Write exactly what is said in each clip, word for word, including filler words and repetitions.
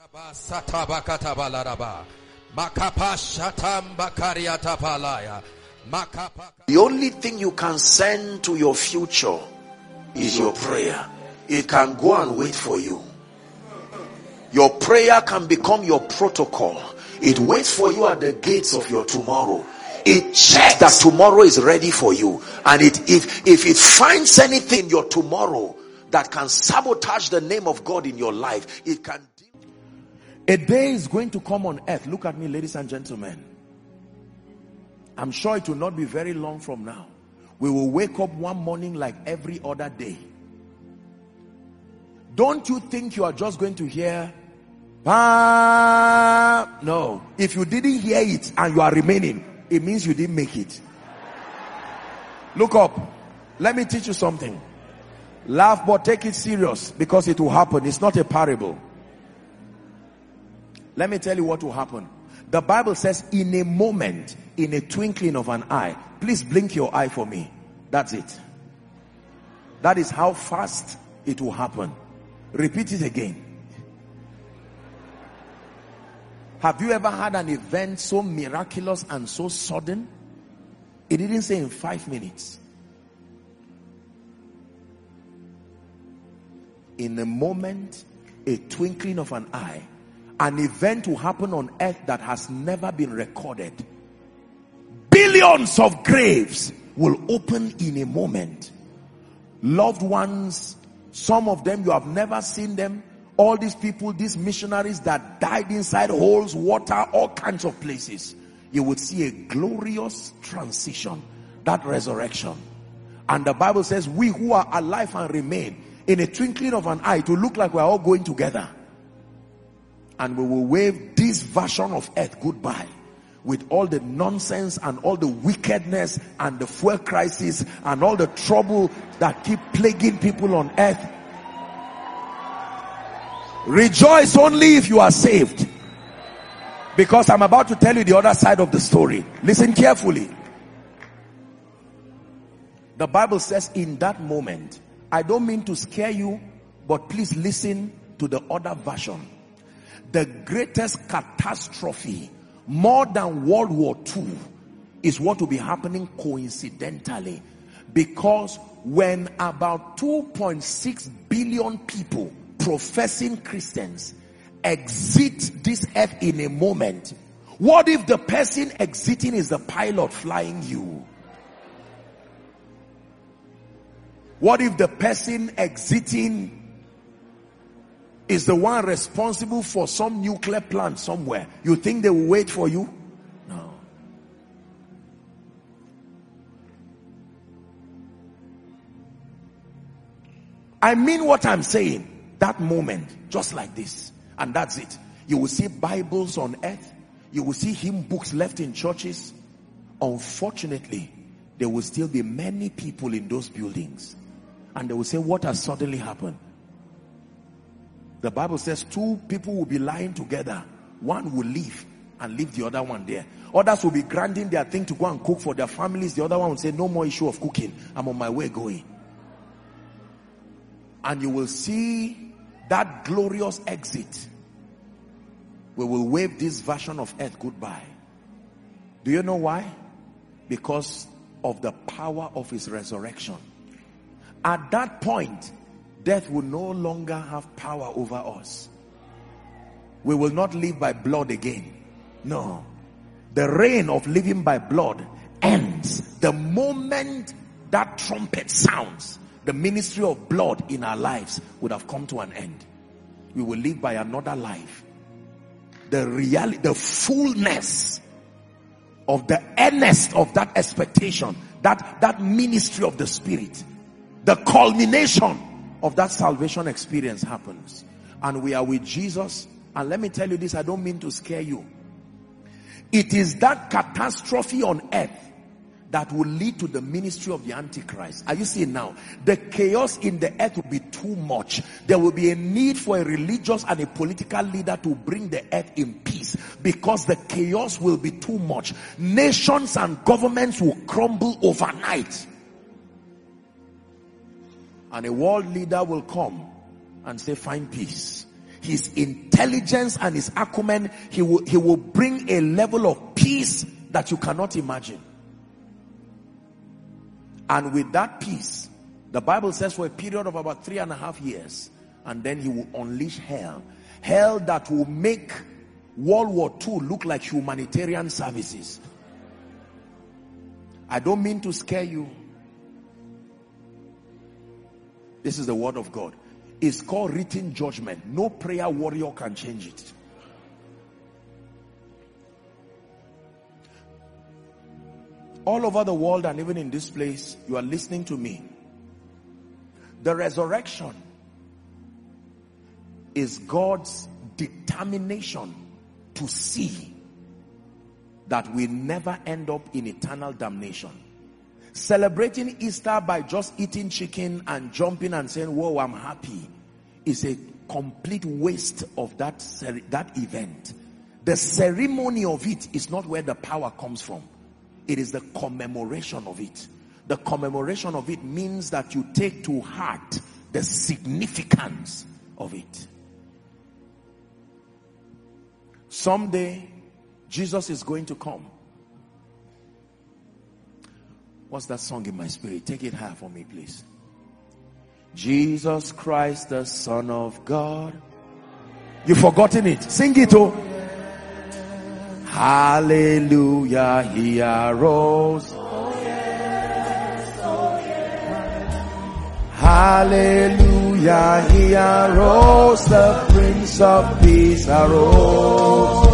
The only thing you can send to your future is your prayer. It can go and wait for you. Your prayer can become your protocol. It waits for you at the gates of your tomorrow. It checks that tomorrow is ready for you. And it, if, if it finds anything in your tomorrow that can sabotage the name of God in your life, it can. A day is going to come on earth. Look at me, ladies and gentlemen. I'm sure it will not be very long from now. We will wake up one morning like every other day. Don't you think you are just going to hear, ah, no. If you didn't hear it and you are remaining, it means you didn't make it. Look up. Let me teach you something. Laugh, but take it serious, because it will happen. It's not a parable. Let me tell you what will happen. The Bible says, in a moment, in a twinkling of an eye. Please blink your eye for me. That's it. That is how fast it will happen. Repeat it again. Have you ever had an event so miraculous and so sudden? It didn't say in five minutes. In a moment, a twinkling of an eye, an event will happen on earth that has never been recorded. Billions of graves will open in a moment. Loved ones, some of them you have never seen them. All these people, these missionaries that died inside holes, water, all kinds of places. You would see a glorious transition, that resurrection. And the Bible says, we who are alive and remain, in a twinkling of an eye, it will look like we're all going together. And we will wave this version of earth goodbye, with all the nonsense and all the wickedness and the fuel crisis and all the trouble that keep plaguing people on earth. Rejoice only if you are saved, because I'm about to tell you the other side of the story. Listen carefully. The Bible says, in that moment, I don't mean to scare you, but please listen to the other version. The greatest catastrophe, more than World War Two, is what will be happening coincidentally. Because when about two point six billion people, professing Christians, exit this earth in a moment, what if the person exiting is the pilot flying you? What if the person exiting is the one responsible for some nuclear plant somewhere? You think they will wait for you? No. I mean what I'm saying. That moment, just like this, and that's it. You will see Bibles on earth. You will see hymn books left in churches. Unfortunately, there will still be many people in those buildings, and they will say, what has suddenly happened? The Bible says two people will be lying together. One will leave and leave the other one there. Others will be grinding their thing to go and cook for their families. The other one will say, no more issue of cooking. I'm on my way going. And you will see that glorious exit. We will wave this version of earth goodbye. Do you know why? Because of the power of his resurrection. At that point, death will no longer have power over us. We will not live by blood again. No. The reign of living by blood ends the moment that trumpet sounds. The ministry of blood in our lives would have come to an end. We will live by another life. The reality, the fullness of the earnest of that expectation, that, that ministry of the Spirit, the culmination of that salvation experience happens. And we are with Jesus. And let me tell you this, I don't mean to scare you. It is that catastrophe on earth that will lead to the ministry of the Antichrist. Are you seeing now? The chaos in the earth will be too much. There will be a need for a religious and a political leader to bring the earth in peace, because the chaos will be too much. Nations and governments will crumble overnight. And a world leader will come and say, find peace. his intelligence and his acumen, he will, he will bring a level of peace that you cannot imagine. And with that peace, the Bible says for a period of about three and a half years, and then he will unleash hell. Hell that will make World War Two look like humanitarian services. I don't mean to scare you. This is the word of God. It's called written judgment. No prayer warrior can change it. All over the world and even in this place, you are listening to me. The resurrection is God's determination to see that we never end up in eternal damnation. Celebrating Easter by just eating chicken and jumping and saying, whoa, I'm happy, is a complete waste of that, that event. The ceremony of it is not where the power comes from. It is the commemoration of it. The commemoration of it means that you take to heart the significance of it. Someday, Jesus is going to come. What's that song in my spirit? Take it high for me, please. Jesus Christ, the Son of God. You've forgotten it. Sing it, oh. Hallelujah, he arose. Oh yes, oh yes. Hallelujah, he arose. The Prince of Peace arose.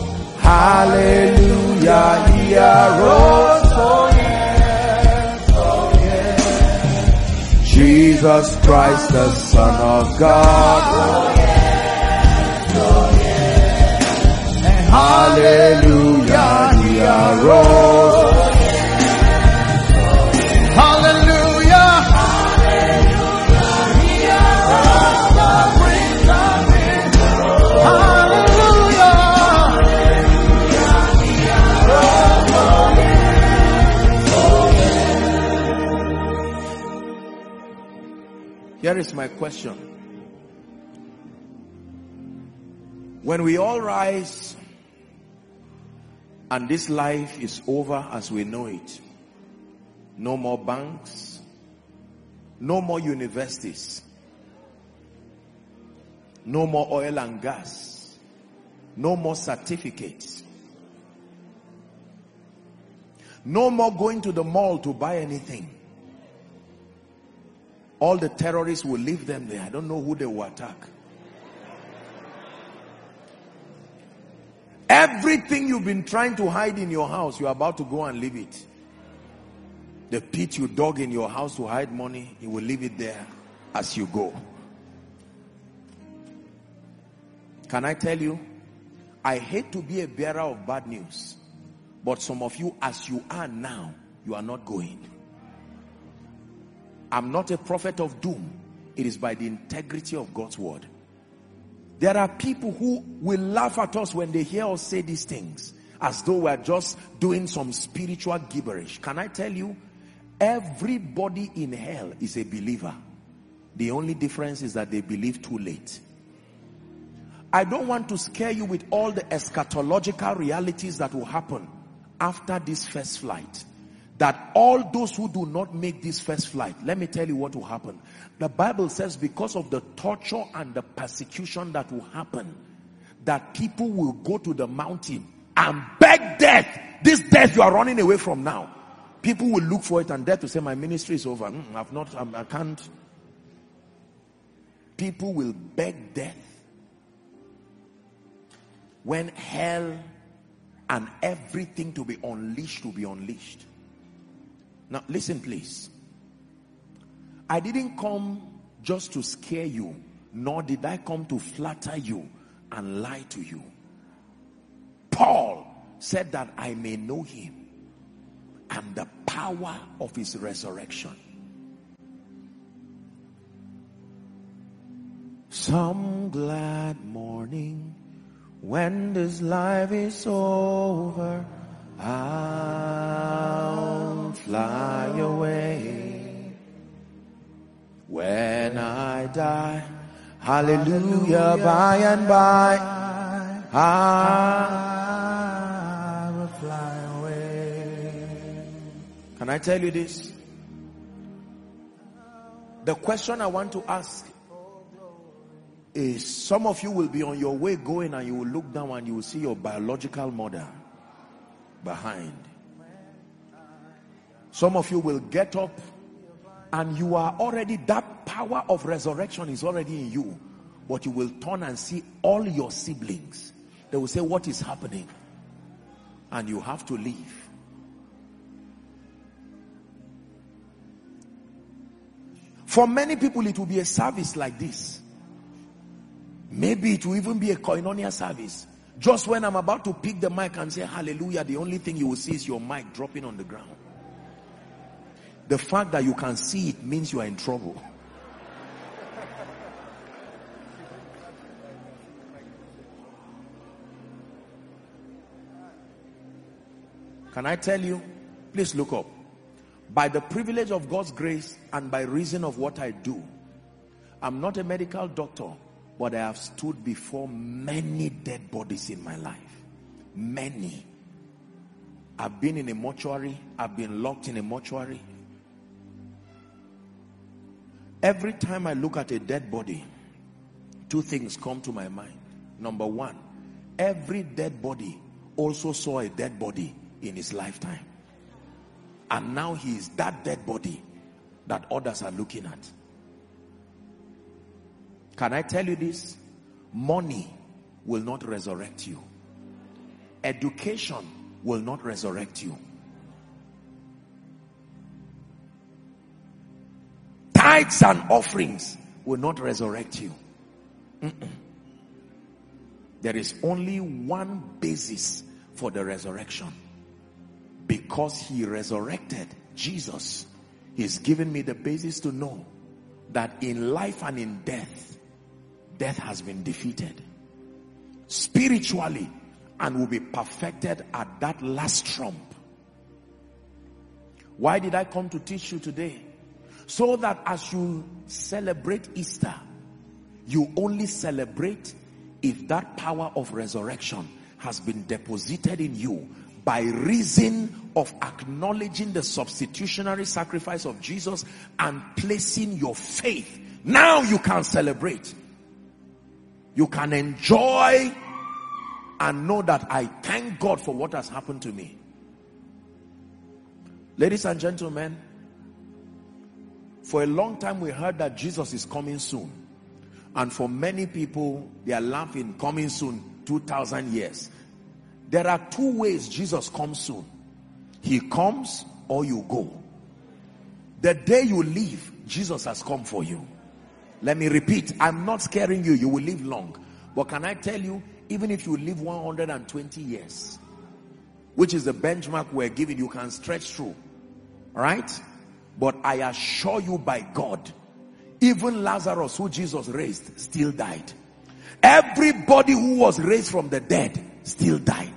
Hallelujah, he arose. Oh yes, oh yes. Jesus Christ, the Son of God. Oh yes, oh yes. And hallelujah, he arose. Oh yes, oh yes. Hallelujah. Hallelujah, he arose. The Prince of Peace arose. Hallelujah. Hallelujah, he arose. Oh yes, oh yes. Here is my question. When we all rise and this life is over as we know it, no more banks, no more universities, no more oil and gas, no more certificates, no more going to the mall to buy anything. All the terrorists will leave them there. I don't know who they will attack. Everything you've been trying to hide in your house, you're about to go and leave it. The pit you dug in your house to hide money, you will leave it there as you go. Can I tell you, I hate to be a bearer of bad news, but some of you, as you are now, you are not going. I'm not a prophet of doom. It is by the integrity of God's word. There are people who will laugh at us when they hear us say these things, as though we're just doing some spiritual gibberish. Can I tell you, everybody in hell is a believer. The only difference is that they believe too late. I don't want to scare you with all the eschatological realities that will happen after this first flight. That all those who do not make this first flight, let me tell you what will happen. The Bible says because of the torture and the persecution that will happen, that people will go to the mountain and beg death. This death you are running away from now. People will look for it and death will say, my ministry is over. Mm, I've not, I'm, I can't. People will beg death when hell and everything to be unleashed to be unleashed. Now listen please. I didn't come just to scare you, nor did I come to flatter you and lie to you. Paul said that I may know him and the power of his resurrection. Some glad morning when this life is over, I'll fly away. When I die, Hallelujah, by and by. I will fly away. Can I tell you this? The question I want to ask is, some of you will be on your way going and you will look down and you will see your biological mother behind. Some of you will get up and you are already, that power of resurrection is already in you, but you will turn and see all your siblings. They will say, what is happening? And you have to leave. For many people, it will be a service like this. Maybe it will even be a koinonia service. Just when I'm about to pick the mic and say hallelujah, the only thing you will see is your mic dropping on the ground. The fact that you can see it means you are in trouble. Can I tell you? Please look up. By the privilege of God's grace and by reason of what I do, I'm not a medical doctor, but I have stood before many dead bodies in my life. Many. I've been in a mortuary. I've been locked in a mortuary. Every time I look at a dead body, two things come to my mind. Number one, every dead body also saw a dead body in his lifetime. And now he is that dead body that others are looking at. Can I tell you this? Money will not resurrect you. Education will not resurrect you. Tithes and offerings will not resurrect you. Mm-mm. There is only one basis for the resurrection. Because he resurrected Jesus, he's given me the basis to know that in life and in death, death has been defeated spiritually and will be perfected at that last trump. Why did I come to teach you today? So that as you celebrate Easter, you only celebrate if that power of resurrection has been deposited in you by reason of acknowledging the substitutionary sacrifice of Jesus and placing your faith. Now you can celebrate. You can enjoy and know that I thank God for what has happened to me. Ladies and gentlemen, for a long time we heard that Jesus is coming soon. And for many people, they are laughing, coming soon, two thousand years. There are two ways Jesus comes soon. He comes or you go. The day you leave, Jesus has come for you. Let me repeat, I'm not scaring you. You will live long. But can I tell you, even if you live one hundred twenty years, which is the benchmark we're giving, you can stretch through. Right? But I assure you by God, even Lazarus, who Jesus raised, still died. Everybody who was raised from the dead still died.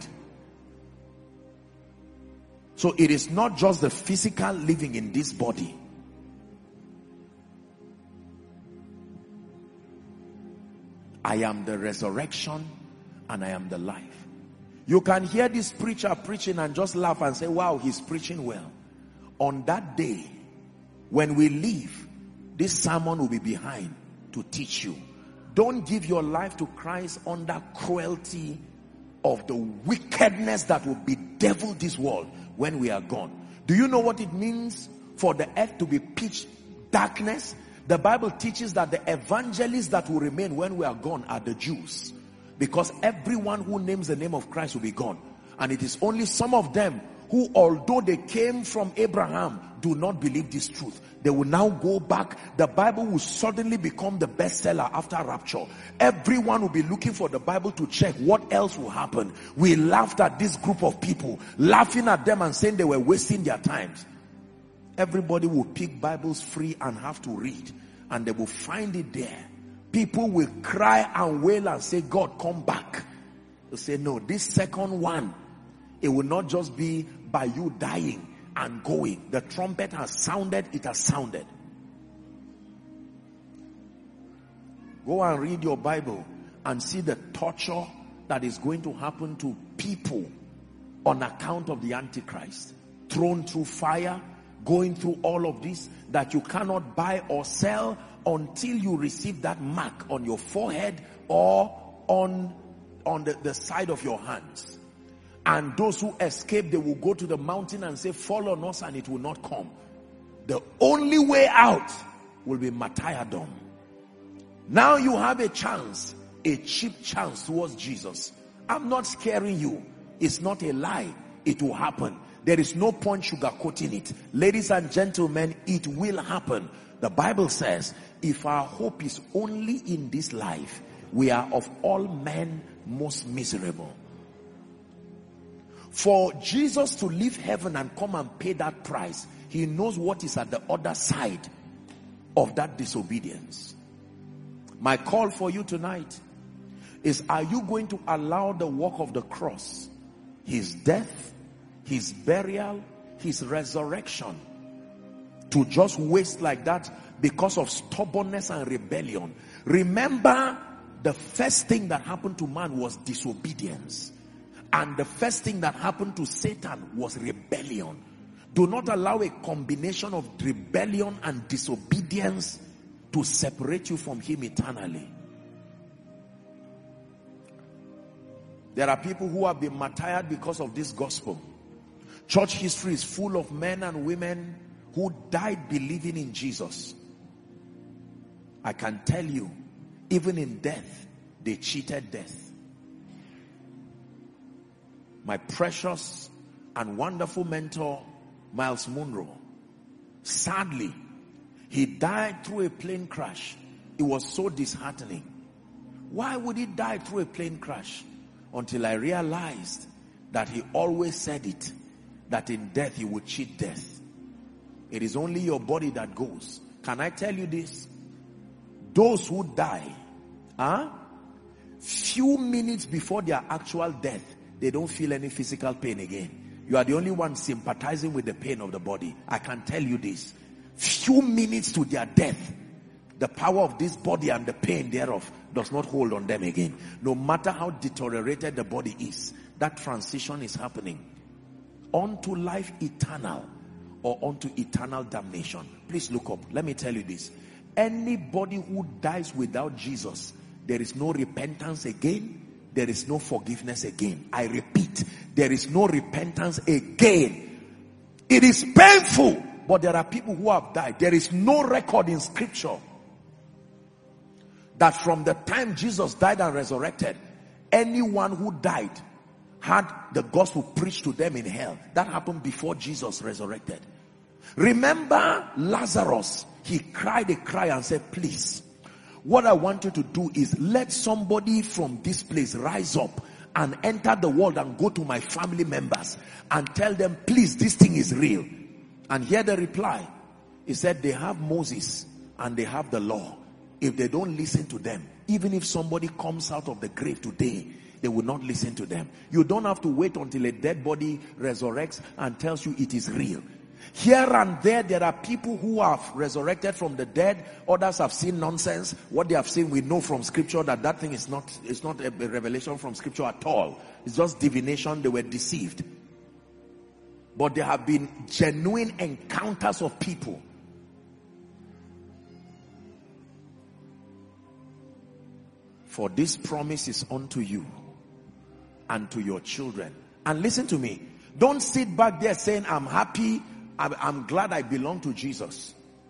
So it is not just the physical living in this body. I am the resurrection and I am the life. You can hear this preacher preaching and just laugh and say, wow, he's preaching well. On that day, when we leave, this sermon will be behind to teach you. Don't give your life to Christ under cruelty of the wickedness that will bedevil this world when we are gone. Do you know what it means for the earth to be pitch darkness? The Bible teaches that the evangelists that will remain when we are gone are the Jews. Because everyone who names the name of Christ will be gone. And it is only some of them who, although they came from Abraham, do not believe this truth. They will now go back. The Bible will suddenly become the bestseller after rapture. Everyone will be looking for the Bible to check what else will happen. We laughed at this group of people, laughing at them and saying they were wasting their times. Everybody will pick Bibles free and have to read. And they will find it there. People will cry and wail and say, God, come back. They'll say, no, this second one, it will not just be by you dying and going. The trumpet has sounded, it has sounded. Go and read your Bible and see the torture that is going to happen to people on account of the Antichrist. Thrown through fire, going through all of this, that you cannot buy or sell until you receive that mark on your forehead or on, on the, the side of your hands. And those who escape, they will go to the mountain and say, fall on us, and it will not come. The only way out will be martyrdom. Now you have a chance, a cheap chance towards Jesus. I'm not scaring you. It's not a lie. It will happen. There is no point sugarcoating it. Ladies and gentlemen, it will happen. The Bible says, if our hope is only in this life, we are of all men most miserable. For Jesus to leave heaven and come and pay that price, he knows what is at the other side of that disobedience. My call for you tonight is, are you going to allow the work of the cross, his death, his burial, his resurrection, to just waste like that because of stubbornness and rebellion? Remember, the first thing that happened to man was disobedience. And the first thing that happened to Satan was rebellion. Do not allow a combination of rebellion and disobedience to separate you from him eternally. There are people who have been martyred because of this gospel. Church history is full of men and women who died believing in Jesus. I can tell you, even in death, they cheated death. My precious and wonderful mentor, Miles Monroe, sadly, he died through a plane crash. It was so disheartening. Why would he die through a plane crash? Until I realized that he always said it, that in death he would cheat death. It is only your body that goes. Can I tell you this? Those who die, huh, few minutes before their actual death, they don't feel any physical pain again. You are the only one sympathizing with the pain of the body. I can tell you this. Few minutes to their death, the power of this body and the pain thereof does not hold on them again. No matter how deteriorated the body is, that transition is happening onto life eternal or onto eternal damnation. Please look up. Let me tell you this. Anybody who dies without Jesus, there is no repentance again. There is no forgiveness again. I repeat, there is no repentance again. It is painful, but there are people who have died. There is no record in scripture that from the time Jesus died and resurrected, anyone who died had the gospel preached to them in hell. That happened before Jesus resurrected. Remember Lazarus, he cried a cry and said, please, what I want you to do is let somebody from this place rise up and enter the world and go to my family members and tell them, please, this thing is real. And hear the reply. He said, they have Moses and they have the law. If they don't listen to them, even if somebody comes out of the grave today, they will not listen to them. You don't have to wait until a dead body resurrects and tells you it is real. Here and there, there are people who have resurrected from the dead. Others have seen nonsense. What they have seen, we know from scripture that that thing is not, it's not a revelation from scripture at all. It's just divination. They were deceived. But there have been genuine encounters of people. For this promise is unto you and to your children. And listen to me. Don't sit back there saying, I'm happy. I'm glad I belong to Jesus.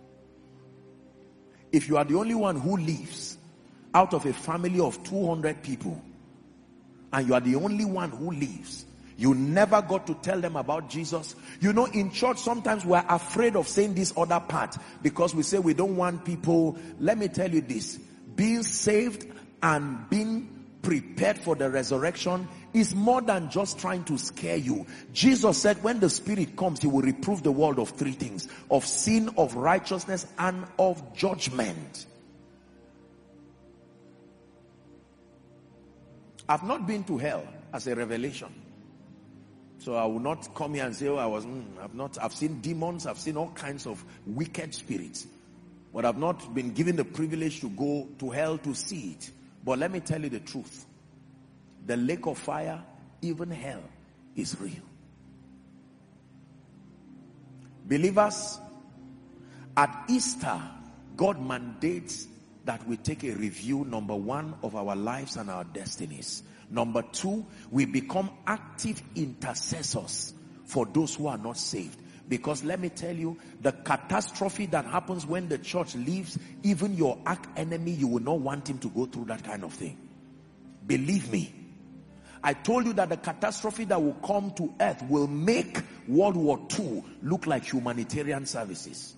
If you are the only one who lives out of a family of two hundred people, and you are the only one who lives, you never got to tell them about Jesus. You know, in church, sometimes we're afraid of saying this other part because we say we don't want people. Let me tell you this. Being saved and being prepared for the resurrection is more than just trying to scare you. Jesus said when the Spirit comes, he will reprove the world of three things: of sin, of righteousness, and of judgment. I've not been to hell as a revelation. So I will not come here and say, oh, I was, mm, I've not, I've seen demons, I've seen all kinds of wicked spirits. but I've not been given the privilege to go to hell to see it. But let me tell you the truth. The lake of fire, even hell, is real. Believers, at Easter, God mandates that we take a review, number one, of our lives and our destinies. Number two, we become active intercessors for those who are not saved. Because let me tell you, the catastrophe that happens when the church leaves, even your arch enemy, you will not want him to go through that kind of thing. Believe me. I told you that the catastrophe that will come to earth will make World War Two look like humanitarian services.